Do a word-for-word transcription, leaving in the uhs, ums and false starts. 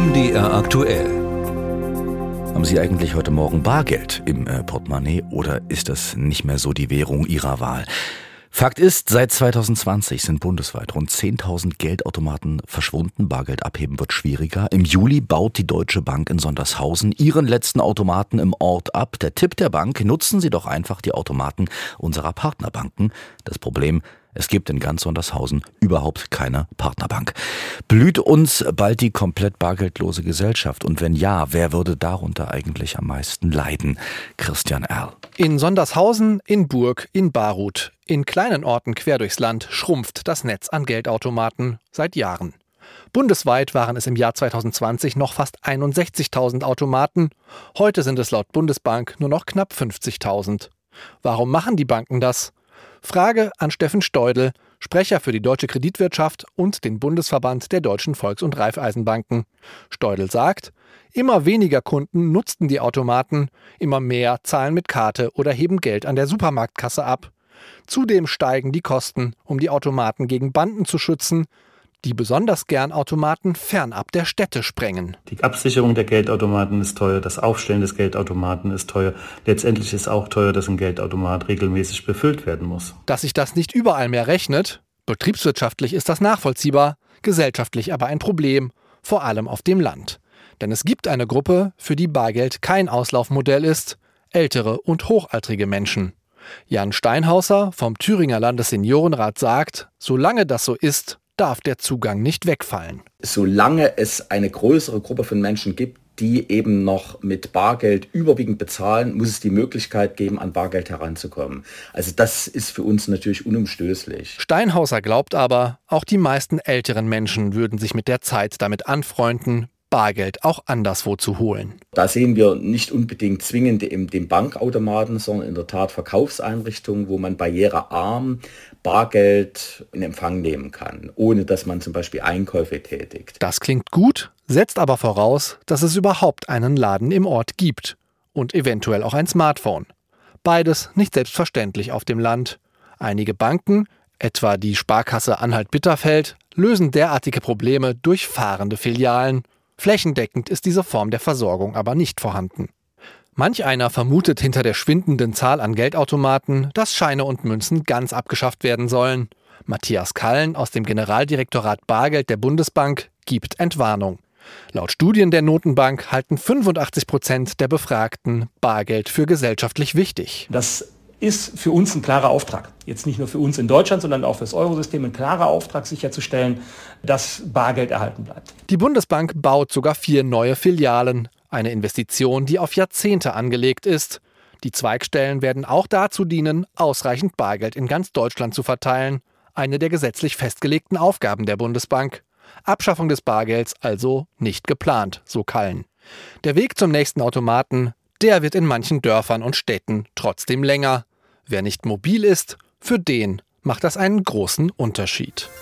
M D R aktuell. Haben Sie eigentlich heute Morgen Bargeld im äh, Portemonnaie oder ist das nicht mehr so die Währung Ihrer Wahl? Fakt ist, seit zwanzig zwanzig sind bundesweit rund zehntausend Geldautomaten verschwunden. Bargeld abheben wird schwieriger. Im Juli baut die Deutsche Bank in Sondershausen ihren letzten Automaten im Ort ab. Der Tipp der Bank: nutzen Sie doch einfach die Automaten unserer Partnerbanken. Das Problem: es gibt in ganz Sondershausen überhaupt keine Partnerbank. Blüht uns bald die komplett bargeldlose Gesellschaft? Und wenn ja, wer würde darunter eigentlich am meisten leiden? Christian Erl. In Sondershausen, in Burg, in Baruth, in kleinen Orten quer durchs Land schrumpft das Netz an Geldautomaten seit Jahren. Bundesweit waren es im Jahr zwanzig zwanzig noch fast einundsechzigtausend Automaten. Heute sind es laut Bundesbank nur noch knapp fünfzigtausend. Warum machen die Banken das? Frage an Steffen Steudel, Sprecher für die deutsche Kreditwirtschaft und den Bundesverband der deutschen Volks- und Raiffeisenbanken. Steudel sagt, immer weniger Kunden nutzten die Automaten, immer mehr zahlen mit Karte oder heben Geld an der Supermarktkasse ab. Zudem steigen die Kosten, um die Automaten gegen Banden zu schützen, die besonders gern Automaten fernab der Städte sprengen. Die Absicherung der Geldautomaten ist teuer, das Aufstellen des Geldautomaten ist teuer. Letztendlich ist auch teuer, dass ein Geldautomat regelmäßig befüllt werden muss. Dass sich das nicht überall mehr rechnet, betriebswirtschaftlich ist das nachvollziehbar, gesellschaftlich aber ein Problem, vor allem auf dem Land. Denn es gibt eine Gruppe, für die Bargeld kein Auslaufmodell ist: ältere und hochaltrige Menschen. Jan Steinhauser vom Thüringer Landesseniorenrat sagt, solange das so ist, darf der Zugang nicht wegfallen. Solange es eine größere Gruppe von Menschen gibt, die eben noch mit Bargeld überwiegend bezahlen, muss es die Möglichkeit geben, an Bargeld heranzukommen. Also das ist für uns natürlich unumstößlich. Steinhauser glaubt aber, auch die meisten älteren Menschen würden sich mit der Zeit damit anfreunden, Bargeld auch anderswo zu holen. Da sehen wir nicht unbedingt zwingend in den Bankautomaten, sondern in der Tat Verkaufseinrichtungen, wo man barrierearm Bargeld in Empfang nehmen kann, ohne dass man zum Beispiel Einkäufe tätigt. Das klingt gut, setzt aber voraus, dass es überhaupt einen Laden im Ort gibt und eventuell auch ein Smartphone. Beides nicht selbstverständlich auf dem Land. Einige Banken, etwa die Sparkasse Anhalt-Bitterfeld, lösen derartige Probleme durch fahrende Filialen. Flächendeckend ist diese Form der Versorgung aber nicht vorhanden. Manch einer vermutet hinter der schwindenden Zahl an Geldautomaten, dass Scheine und Münzen ganz abgeschafft werden sollen. Matthias Kallen aus dem Generaldirektorat Bargeld der Bundesbank gibt Entwarnung. Laut Studien der Notenbank halten fünfundachtzig Prozent der Befragten Bargeld für gesellschaftlich wichtig. Das ist für uns ein klarer Auftrag. Jetzt nicht nur für uns in Deutschland, sondern auch für das Eurosystem ein klarer Auftrag, sicherzustellen, dass Bargeld erhalten bleibt. Die Bundesbank baut sogar vier neue Filialen. Eine Investition, die auf Jahrzehnte angelegt ist. Die Zweigstellen werden auch dazu dienen, ausreichend Bargeld in ganz Deutschland zu verteilen. Eine der gesetzlich festgelegten Aufgaben der Bundesbank. Abschaffung des Bargelds also nicht geplant, so Kallen. Der Weg zum nächsten Automaten, der wird in manchen Dörfern und Städten trotzdem länger. Wer nicht mobil ist, für den macht das einen großen Unterschied.